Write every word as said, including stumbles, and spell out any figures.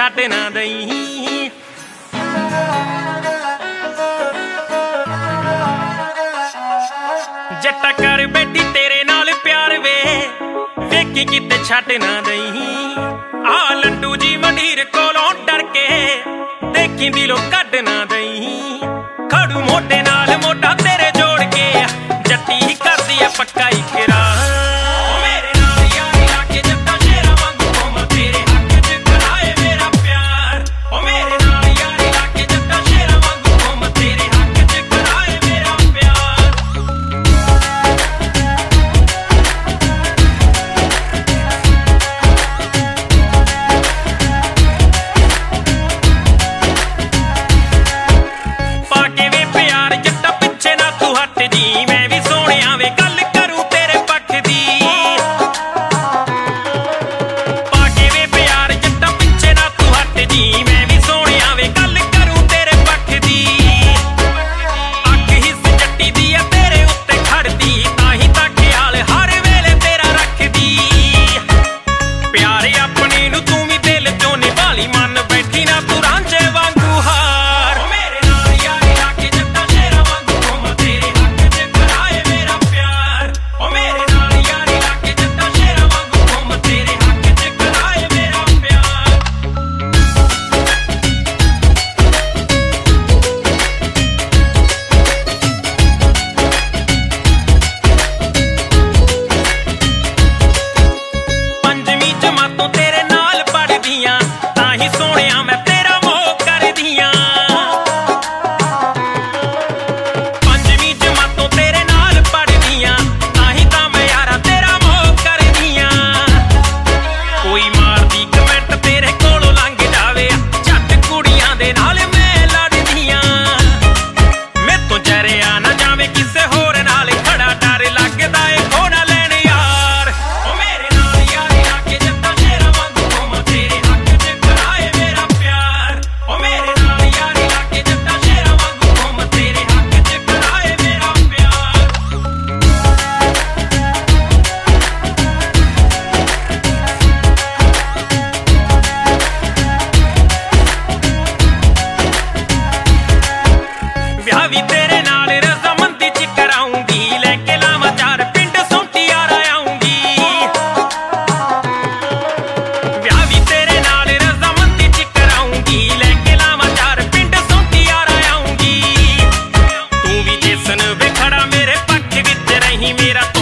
ਛੱਡ ਨਾ ਦਈ। ਜੱਟਾ ਕਰ ਬੈਠੀ ਤੇਰੇ ਨਾਲ ਪਿਆਰ ਵੇ, ਵੇਖੀ ਕਿਤੇ ਛੱਡ ਨਾ ਦਈ। ਆ ਲੰਡੂ ਜੀ ਮੰਡੀਰ ਕੋਲੋਂ ਡਰ ਕੇ, ਦੇਖੀ ਦਿਲੋਂ ਕੱਢ ਨਾ ਦਈ। ਖੜੂ ਮੋਢੇ ਨਾਲ ਮੋਢਾ ਤੇਰੇ ਜੋੜ ਕੇ, ਜੱਟੀ ਹੀ ਕਰਦੀ ਐ ਪੱਕਾ ਇਕਰਾਰ। ਮੇਰਾ